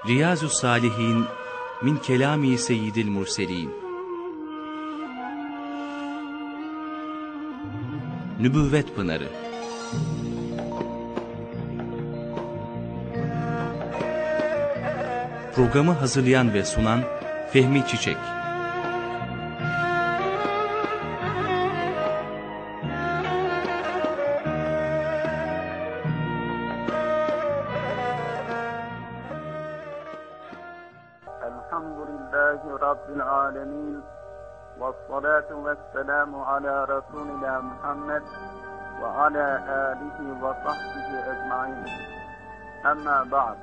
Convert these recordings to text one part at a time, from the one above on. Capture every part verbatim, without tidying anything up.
Riyazu Salihin min kelami seyyidil murselin. Nübüvvet Pınarı. Programı hazırlayan ve sunan Fehmi Çiçek. Elhamdülillahi Rabbil alemin. Vessalatu vesselamu ala Resulina Muhammed ve ala alihi ve sahbihi ecmain. Amma ba'd.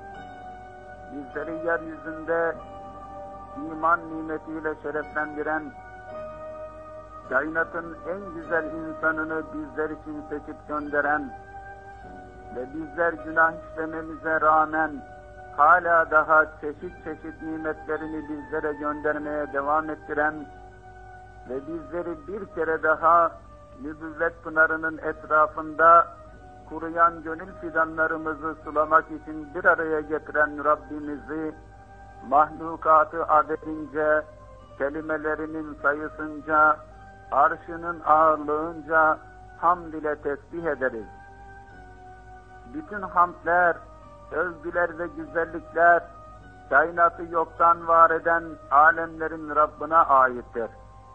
Bizleri yeryüzünde iman nimetiyle şereflendiren, kainatın en güzel insanını bizler için seçip gönderen ve bizler günah işlememize rağmen hala daha çeşit çeşit nimetlerini bizlere göndermeye devam ettiren ve bizleri bir kere daha nübüvvet pınarının etrafında kuruyan gönül fidanlarımızı sulamak için bir araya getiren Rabbimizi, mahlukatı adedince, kelimelerinin sayısınca, arşının ağırlığınca hamd ile tesbih ederiz. Bütün hamdler, övgüler ve güzellikler, kainatı yoktan var eden alemlerin Rabbına aittir.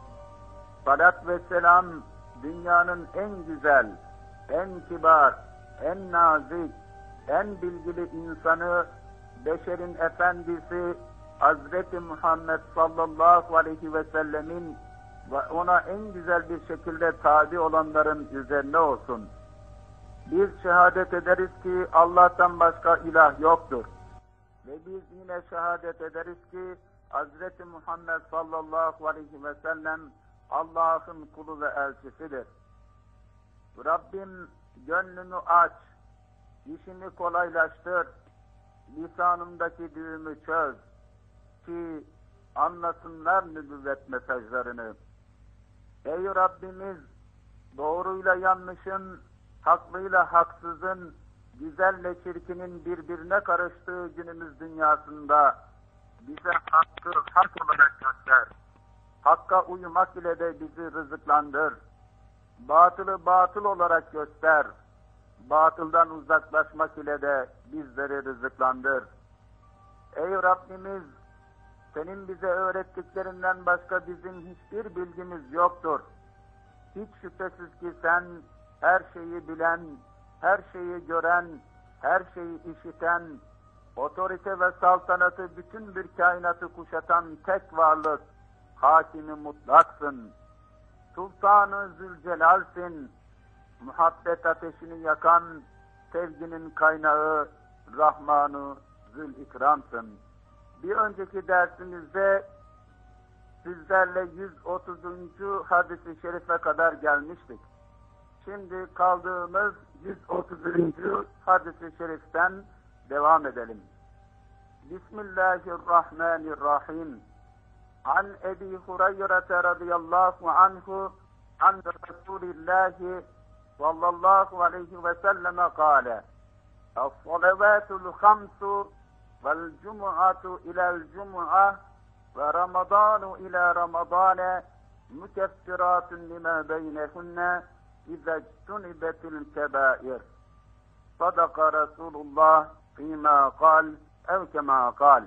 Salat ve selam, dünyanın en güzel, en kibar, en nazik, en bilgili insanı, beşerin efendisi Hazreti Muhammed sallallahu aleyhi ve sellemin ve ona en güzel bir şekilde tabi olanların üzerine olsun. Biz şehadet ederiz ki Allah'tan başka ilah yoktur. Ve biz yine şehadet ederiz ki Hazreti Muhammed sallallahu aleyhi ve sellem Allah'ın kulu ve elçisidir. Rabbim gönlünü aç, işini kolaylaştır, lisanımdaki düğümü çöz ki anlasınlar nübüvvet mesajlarını. Ey Rabbimiz, doğruyla yanlışın, haklıyla haksızın, güzelle çirkinin birbirine karıştığı günümüz dünyasında bize hakkı hak olarak göster. Hakka uymak ile de bizi rızıklandır. Batılı batıl olarak göster. Batıldan uzaklaşmak ile de bizleri rızıklandır. Ey Rabbimiz, senin bize öğrettiklerinden başka bizim hiçbir bilgimiz yoktur. Hiç şüphesiz ki sen her şeyi bilen, her şeyi gören, her şeyi işiten, otorite ve saltanatı bütün bir kainatı kuşatan tek varlık, hakimi mutlaksın. Sultan-ı Zülcelal'sin, muhabbet ateşini yakan, sevginin kaynağı, Rahman-ı Zülİkram'sın. Bir önceki dersimizde sizlerle yüz otuzuncu hadis-i şerife kadar gelmiştik. Şimdi kaldığımız yüz otuzuncu hadis-i şeriften devam edelim. Bismillahirrahmanirrahim. An Ebi Hureyre radıyallahu anhu an Resulillahi sallallahu aleyhi ve selleme kâle Es-salavatul hamsu vel cum'atu ila'l cum'ah ve ramadanu ila ramadane mukeffiratun lima beynehunne İzâ ictunibetil kebâir. Sadaka Resulullah fîmâ kal ev kemâ kal.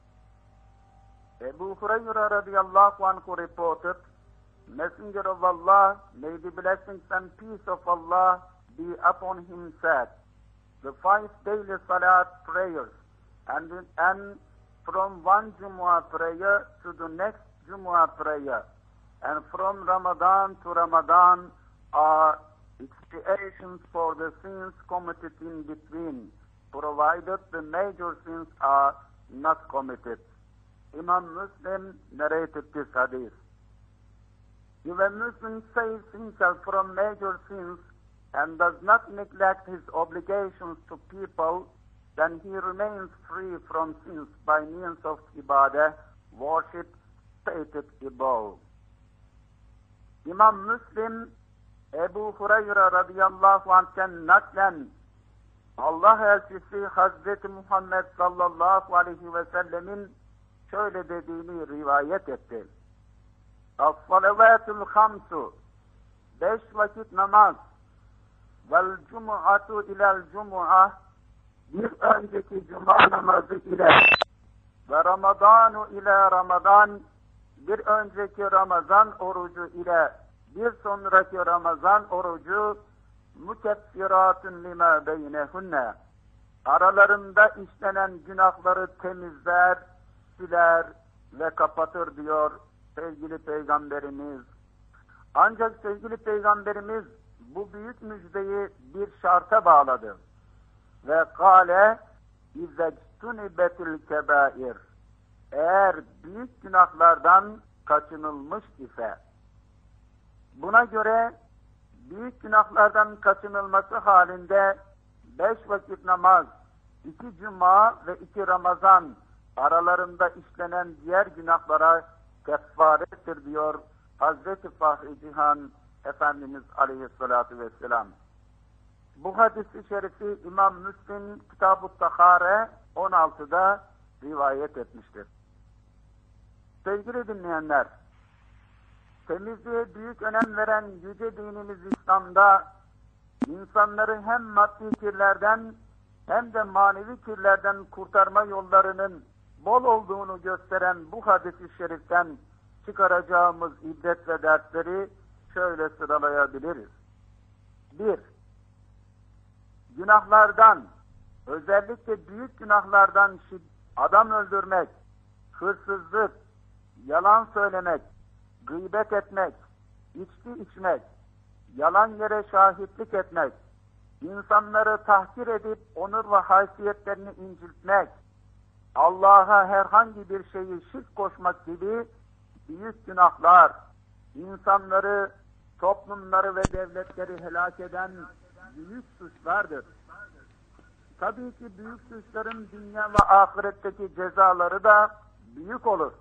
Ebu Hureyre radıyallahu anhu reported, Messenger of Allah, may the blessings and peace of Allah be upon him, said, the five daily salat prayers and, and from one Jumu'ah prayer to the next Jumu'ah prayer and from Ramadan to Ramadan are expiations for the sins committed in between, provided the major sins are not committed. Imam Muslim narrated this hadith. If a Muslim saves himself from major sins and does not neglect his obligations to people, then he remains free from sins by means of ibadah, worship, stated above. İmam Müslim, Ebu Hureyre radıyallahu anh'ten naklen Allah elçisi Hazreti Muhammed sallallahu aleyhi ve sellemin şöyle dediğini rivayet etti. As-salavatul hamsu, beş vakit namaz, vel cumu'atu ilel cumu'ah, bir önceki cuma namazı ile ve Ramadanu ile Ramazan, bir önceki Ramazan orucu ile bir sonraki Ramazan orucu mukeffiratun lima beynehunne, aralarında işlenen günahları temizler, siler ve kapatır diyor sevgili Peygamberimiz. Ancak sevgili Peygamberimiz bu büyük müjdeyi bir şarta bağladı. Ve kâle izectunibetil kebair, eğer büyük günahlardan kaçınılmış ise. Buna göre büyük günahlardan kaçınılması halinde beş vakit namaz, iki cuma ve iki Ramazan aralarında işlenen diğer günahlara kefarettir diyor Hazreti Fahri Cihan Efendimiz Aleyhisselatü Vesselam. Bu hadisi şerifi İmam Müslim Kitab-ı Tahare on altıda rivayet etmiştir. Sevgili dinleyenler, temizliğe büyük önem veren yüce dinimiz İslam'da insanları hem maddi kirlerden hem de manevi kirlerden kurtarma yollarının bol olduğunu gösteren bu hadis-i şeriften çıkaracağımız ibret ve dersleri şöyle sıralayabiliriz. bir. Günahlardan, özellikle büyük günahlardan adam öldürmek, hırsızlık, yalan söylemek, gıybet etmek, içki içmek, yalan yere şahitlik etmek, insanları tahkir edip onur ve haysiyetlerini incitmek, Allah'a herhangi bir şeyi şirk koşmak gibi büyük günahlar, insanları, toplumları ve devletleri helak eden büyük suçlardır. Tabii ki büyük suçların dünya ve ahiretteki cezaları da büyük olur.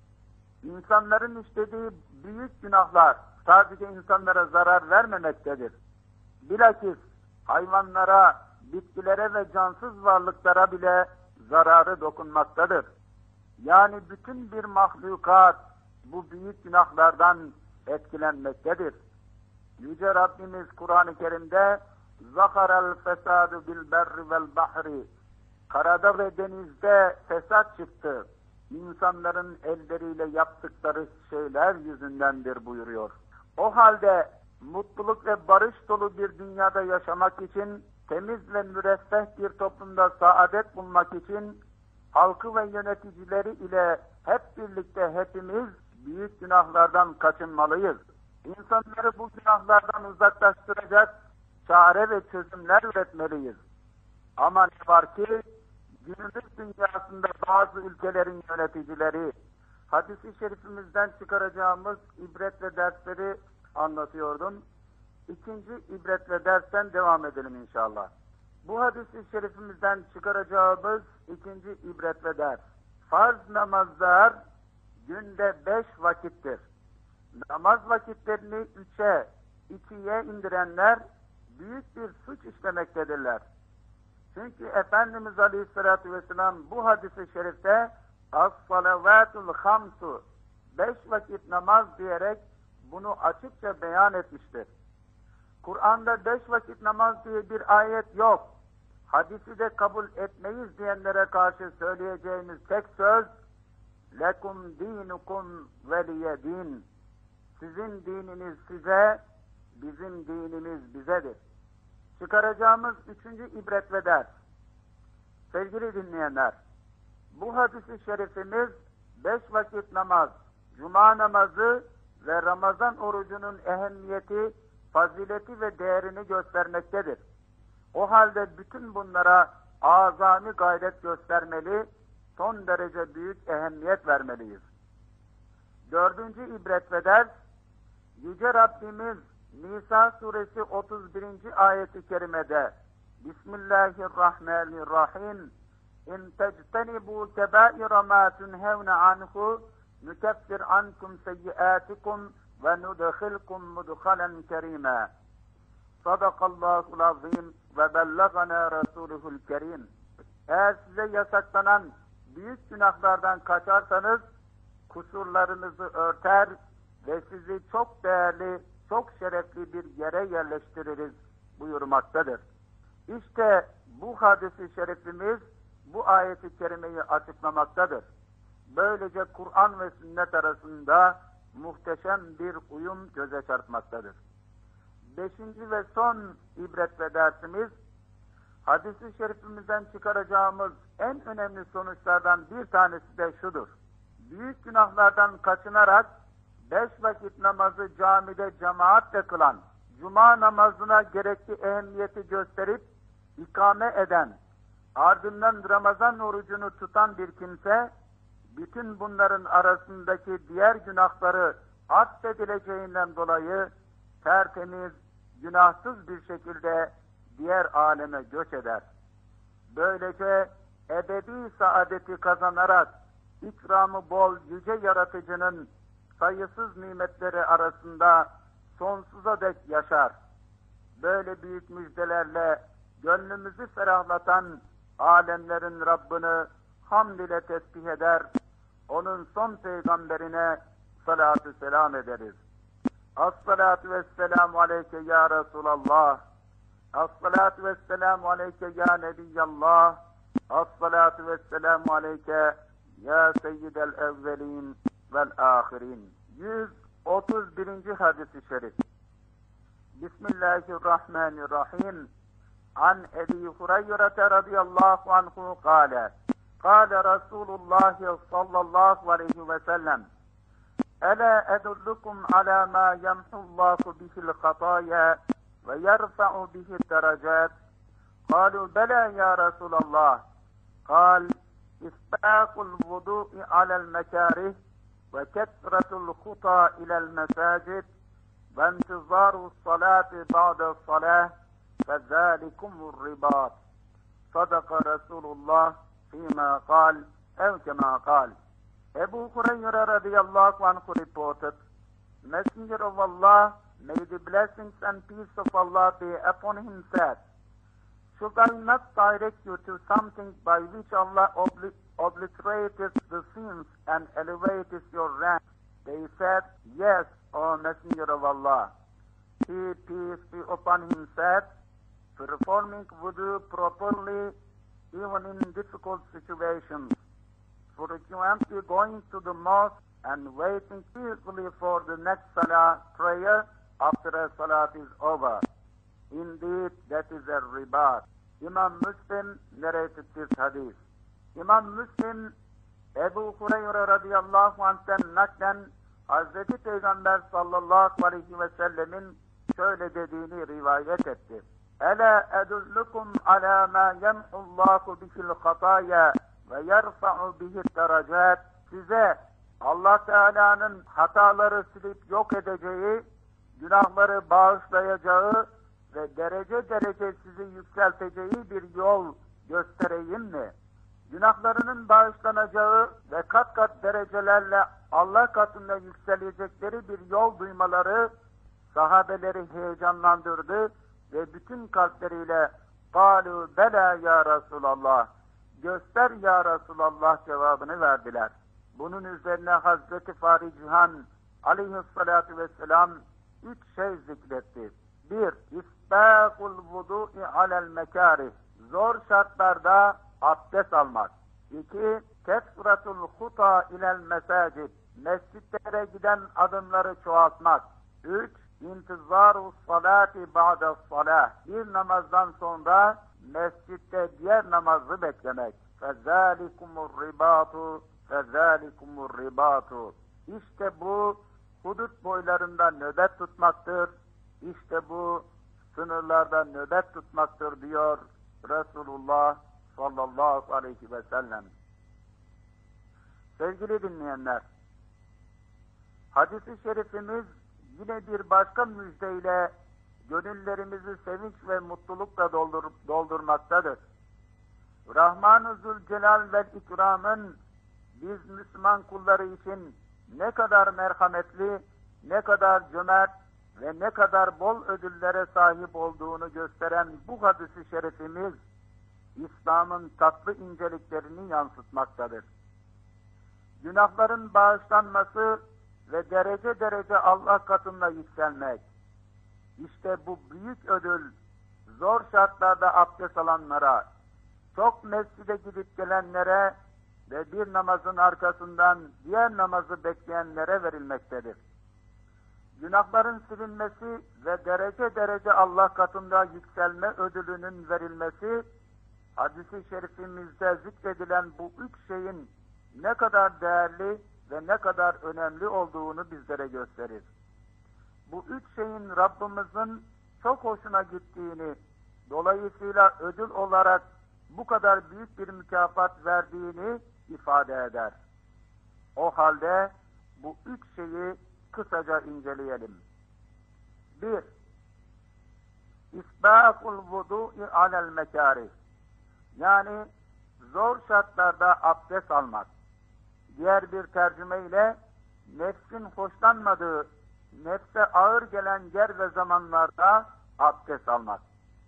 İnsanların işlediği büyük günahlar sadece insanlara zarar vermemektedir. Bilakis hayvanlara, bitkilere ve cansız varlıklara bile zararı dokunmaktadır. Yani bütün bir mahlukat bu büyük günahlardan etkilenmektedir. Yüce Rabbimiz Kur'an-ı Kerim'de "Zaharel fesadu bil berri vel bahri", karada ve denizde fesat çıktı, İnsanların elleriyle yaptıkları şeyler yüzündendir buyuruyor. O halde mutluluk ve barış dolu bir dünyada yaşamak için, temiz ve müreffeh bir toplumda saadet bulmak için, halkı ve yöneticileri ile hep birlikte hepimiz büyük günahlardan kaçınmalıyız. İnsanları bu günahlardan uzaklaştıracak çare ve çözümler üretmeliyiz. Ama ne var ki, günümüz dünyasında bazı ülkelerin yöneticileri, hadis-i şerifimizden çıkaracağımız ibret ve dersleri anlatıyordum. İkinci ibret ve dersten devam edelim inşallah. Bu hadis-i şerifimizden çıkaracağımız ikinci ibret ve ders. Farz namazlar günde beş vakittir. Namaz vakitlerini üçe, ikiye indirenler büyük bir suç işlemektedirler. Çünkü Efendimiz Aleyhisselatü Vesselam bu hadis-i şerifte "As-salavatul hamsu", beş vakit namaz diyerek bunu açıkça beyan etmiştir. Kur'an'da beş vakit namaz diye bir ayet yok. Hadisi de kabul etmeyiz diyenlere karşı söyleyeceğimiz tek söz "Lekum dinukum veliye din", sizin dininiz size, bizim dinimiz bizedir. Çıkaracağımız üçüncü ibret ve ders. Sevgili dinleyenler, bu hadis-i şerifimiz beş vakit namaz, cuma namazı ve Ramazan orucunun ehemmiyeti, fazileti ve değerini göstermektedir. O halde bütün bunlara azami gayret göstermeli, son derece büyük ehemmiyet vermeliyiz. Dördüncü ibret ve ders, Yüce Rabbimiz Nisa suresi otuz birinci ayeti kerimede Bismillahirrahmanirrahim İn tectenibu kebaira ma tunhevne anhu nukeffir ankum seyyiatikum ve nudkhilkum mudkhalen kerime. Sadakallahul azim ve bellagana rasuluhul kerim. Eğer size yasaklanan büyük günahlardan kaçarsanız kusurlarınızı örter ve sizi çok değerli, çok şerefli bir yere yerleştiririz buyurmaktadır. İşte bu hadis-i şerifimiz bu ayeti kerimeyi açıklamaktadır. Böylece Kur'an ve sünnet arasında muhteşem bir uyum göze çarpmaktadır. Beşinci ve son ibret ve dersimiz, hadis-i şerifimizden çıkaracağımız en önemli sonuçlardan bir tanesi de şudur. Büyük günahlardan kaçınarak beş vakit namazı camide cemaatle kılan, cuma namazına gerekli ehemmiyeti gösterip ikame eden, ardından Ramazan orucunu tutan bir kimse, bütün bunların arasındaki diğer günahları affedileceğinden dolayı tertemiz, günahsız bir şekilde diğer aleme göç eder. Böylece ebedi saadeti kazanarak ikramı bol yüce yaratıcının sayısız nimetleri arasında sonsuza dek yaşar. Böyle büyük müjdelerle gönlümüzü ferahlatan alemlerin Rabbini hamd ile tesbih eder, onun son peygamberine salatü selam ederiz. As-salatu vesselamu aleyke ya Resulallah. As-salatu vesselamu aleyke ya Nebiyallah. As-salatu vesselamu aleyke ya Seyyidel evvelin vel ahirin. yüz otuz birinci hadis-i şerif. Bismillahirrahmanirrahim. An Ebi Hureyre radıyallahu anhu kâle. Kâle Resulullah sallallahu aleyhi ve sellem. Ela edullukum ala ma yemhullahu bihil hataya ve yerfa'u bihil derecat. Kalu bela ya Resulallah. Kal isbâkul vudu'i alel mekarih ve ketretul huta ilel mesacid ve intizarus salati ba'da salah ve zâlikumur ribat. Sadaka Resulullah fîmâ kal ev kemâ kal. Ebu Hureyre radıyallahu anh reported, Messenger of Allah, may the blessings and peace of Allah be upon him, said, should I not direct you to something by which Allah obli obliterates the sins and elevates your rank? They said, yes, O Messenger of Allah. He, peace be upon him, said, performing wudu properly even in difficult situations. For if you am going to the mosque and waiting peacefully for the next salah prayer after a salat is over. Indeed, that is a ribat. Imam Muslim narrated this hadith. İmam Müslim, Ebu Hureyre radıyallahu anh'ten naklen Hazreti Peygamber sallallahu aleyhi ve sellemin şöyle dediğini rivayet etti. Ela edullukum ala ma yemhullahu bihil hataya ve yerfa'u bihil derecat. Size Allah Teala'nın hataları silip yok edeceği, günahları bağışlayacağı ve derece derece sizi yükselteceği bir yol göstereyim mi? Günahlarının bağışlanacağı ve kat kat derecelerle Allah katında yükselecekleri bir yol duymaları sahabeleri heyecanlandırdı ve bütün kalpleriyle "Kalu bela ya Resulallah, göster ya Resulallah" cevabını verdiler. Bunun üzerine Hazreti Fahri Cihan aleyhissalatu vesselam üç şey zikretti. Bir, isbâkul vudu'i alel mekârih, zor şartlarda abdest almak. İki, kesratul huta ilel mesacid, mescitlere giden adımları çoğaltmak. Üç, intizarus salati ba'da salah, bir namazdan sonra mescitte diğer namazı beklemek. Fezalikumur ribatu, fezalikumur ribatu. İşte bu hudut boylarında nöbet tutmaktır. İşte bu sınırlarda nöbet tutmaktır diyor Resulullah sallallahu aleyhi ve sellem. Sevgili dinleyenler, hadis-i şerifimiz yine bir başka müjdeyle gönüllerimizi sevinç ve mutlulukla doldur doldurmaktadır. Rahman-ı Zülcelal ve İkram'ın biz Müslüman kulları için ne kadar merhametli, ne kadar cömert ve ne kadar bol ödüllere sahip olduğunu gösteren bu hadis-i şerifimiz, İslam'ın tatlı inceliklerini yansıtmaktadır. Günahların bağışlanması ve derece derece Allah katında yükselmek, İşte bu büyük ödül, zor şartlarda abdest alanlara, çok mescide gidip gelenlere ve bir namazın arkasından diğer namazı bekleyenlere verilmektedir. Günahların silinmesi ve derece derece Allah katında yükselme ödülünün verilmesi, hadis-i şerifimizde zikredilen bu üç şeyin ne kadar değerli ve ne kadar önemli olduğunu bizlere gösterir. Bu üç şeyin Rabbimizin çok hoşuna gittiğini, dolayısıyla ödül olarak bu kadar büyük bir mükafat verdiğini ifade eder. O halde bu üç şeyi kısaca inceleyelim. Bir, İsbâkul vudu'i alel mekârih. Yani zor şartlarda abdest almak. Diğer bir tercümeyle nefsin hoşlanmadığı, nefse ağır gelen yer ve zamanlarda abdest almak.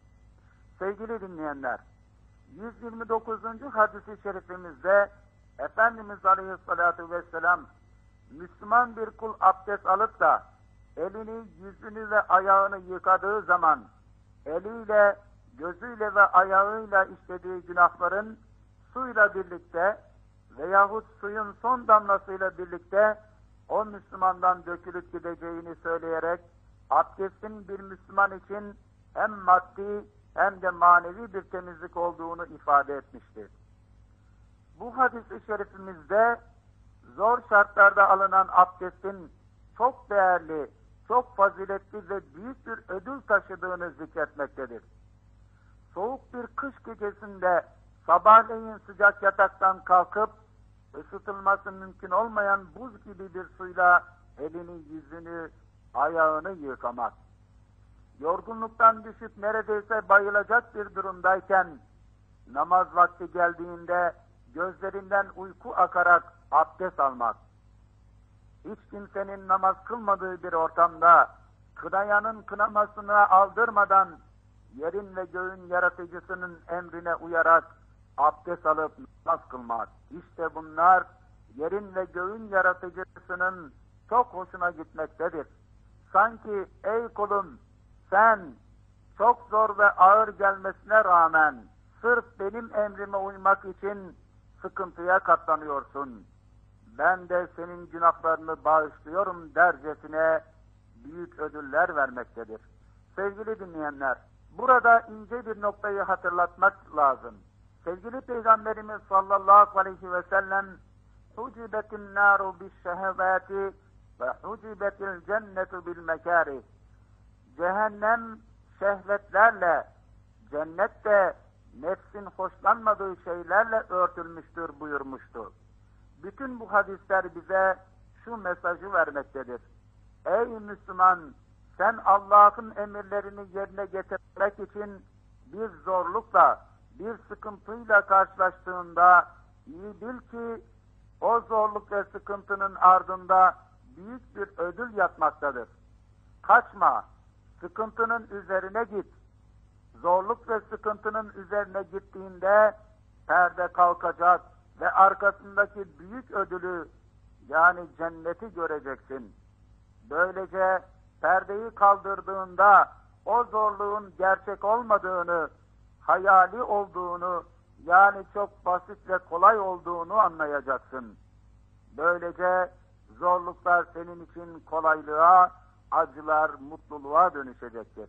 Sevgili dinleyenler, yüz yirmi dokuzuncu hadis-i şerifimizde Efendimiz Aleyhisselatü Vesselam, Müslüman bir kul abdest alıp da elini, yüzünü ve ayağını yıkadığı zaman eliyle, gözüyle ve ayağıyla işlediği günahların suyla birlikte veyahut suyun son damlasıyla birlikte o Müslümandan dökülüp gideceğini söyleyerek abdestin bir Müslüman için hem maddi hem de manevi bir temizlik olduğunu ifade etmiştir. Bu hadis-i şerifimizde zor şartlarda alınan abdestin çok değerli, çok faziletli ve büyük bir ödül taşıdığını zikretmektedir. Soğuk bir kış gecesinde sabahleyin sıcak yataktan kalkıp ısıtılması mümkün olmayan buz gibi bir suyla elini, yüzünü, ayağını yıkamak. Yorgunluktan düşüp neredeyse bayılacak bir durumdayken namaz vakti geldiğinde gözlerinden uyku akarak abdest almak. Hiç kimsenin namaz kılmadığı bir ortamda kınayanın kınamasına aldırmadan yerin ve göğün yaratıcısının emrine uyarak abdest alıp namaz kılmak. İşte bunlar yerin ve göğün yaratıcısının çok hoşuna gitmektedir. Sanki ey kulum sen çok zor ve ağır gelmesine rağmen sırf benim emrime uymak için sıkıntıya katlanıyorsun. Ben de senin günahlarını bağışlıyorum dercesine büyük ödüller vermektedir. Sevgili dinleyenler, burada ince bir noktayı hatırlatmak lazım. Sevgili Peygamberimiz sallallahu aleyhi ve sellem hucibetin naru bişşehevati ve hucibetil cennetu bil mekârih. Cehennem şehvetlerle, cennet de nefsin hoşlanmadığı şeylerle örtülmüştür buyurmuştu. Bütün bu hadisler bize şu mesajı vermektedir. Ey Müslüman, sen Allah'ın emirlerini yerine getirmek için bir zorlukla, bir sıkıntıyla karşılaştığında iyi bil ki o zorluk ve sıkıntının ardında büyük bir ödül yatmaktadır. Kaçma, sıkıntının üzerine git. Zorluk ve sıkıntının üzerine gittiğinde perde kalkacak ve arkasındaki büyük ödülü yani cenneti göreceksin. Böylece perdeyi kaldırdığında o zorluğun gerçek olmadığını, hayali olduğunu yani çok basit ve kolay olduğunu anlayacaksın. Böylece zorluklar senin için kolaylığa, acılar mutluluğa dönüşecektir.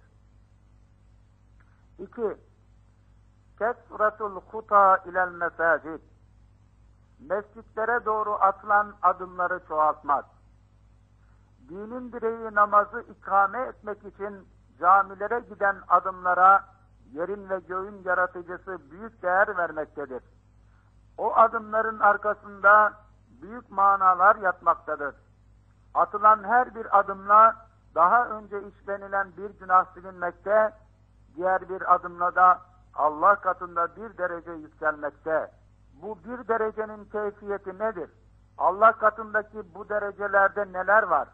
İki, Kesratul huta ilel mesacid. Mescitlere doğru atılan adımları çoğaltmak. Dinin direği namazı ikame etmek için camilere giden adımlara yerin ve göğün yaratıcısı büyük değer vermektedir. O adımların arkasında büyük manalar yatmaktadır. Atılan her bir adımla daha önce işlenilen bir günah silinmekte, diğer bir adımla da Allah katında bir derece yükselmekte. Bu bir derecenin keyfiyeti nedir? Allah katındaki bu derecelerde neler var?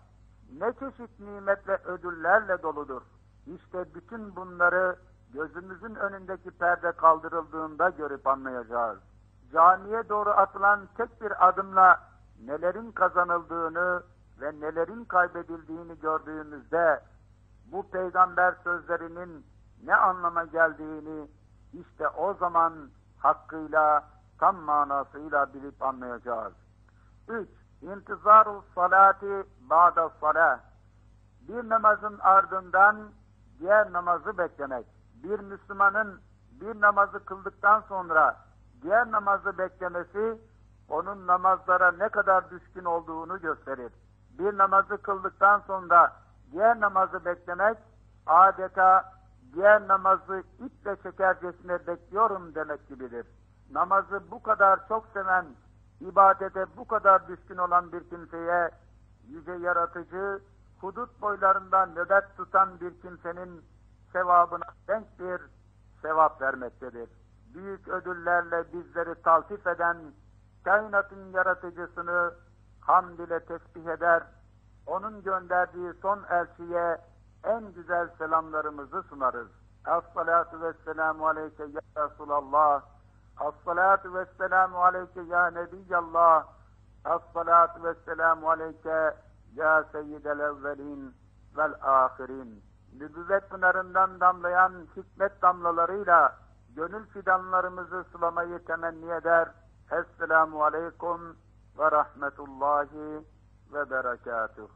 ne çeşit nimet ve ödüllerle doludur. İşte bütün bunları gözümüzün önündeki perde kaldırıldığında görüp anlayacağız. Camiye doğru atılan tek bir adımla nelerin kazanıldığını ve nelerin kaybedildiğini gördüğümüzde bu peygamber sözlerinin ne anlama geldiğini işte o zaman hakkıyla, tam manasıyla bilip anlayacağız. üç. İntizarul salati ba'da salah. Bir namazın ardından diğer namazı beklemek. Bir Müslümanın bir namazı kıldıktan sonra diğer namazı beklemesi onun namazlara ne kadar düşkün olduğunu gösterir. Bir namazı kıldıktan sonra diğer namazı beklemek adeta diğer namazı iple çekercesine bekliyorum demek gibidir. Namazı bu kadar çok seven, ibadete bu kadar düşkün olan bir kimseye yüce yaratıcı, hudut boylarından nöbet tutan bir kimsenin sevabına denk bir sevap vermektedir. Büyük ödüllerle bizleri taltif eden kainatın yaratıcısını hamd ile tesbih eder, onun gönderdiği son elçiye en güzel selamlarımızı sunarız. Es-salatu vesselamu aleyke ya Resulallah. Es-salatu vesselamu aleyke ya Nebiyallah. Es-salatu vesselamu aleyke ya Seyyidel evvelin vel ahirin. Nübüvvet pınarından damlayan hikmet damlalarıyla gönül fidanlarımızı sulamayı temenni eder. Esselamu aleyküm ve rahmetullahi ve berekatuhu.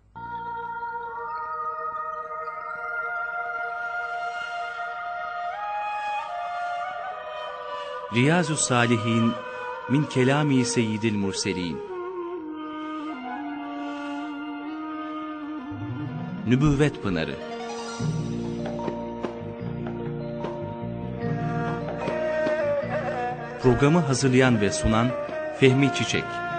Riyazu Salihin min kelami seyyidil murselin. Nübüvvet Pınarı. Programı hazırlayan ve sunan Fehmi Çiçek.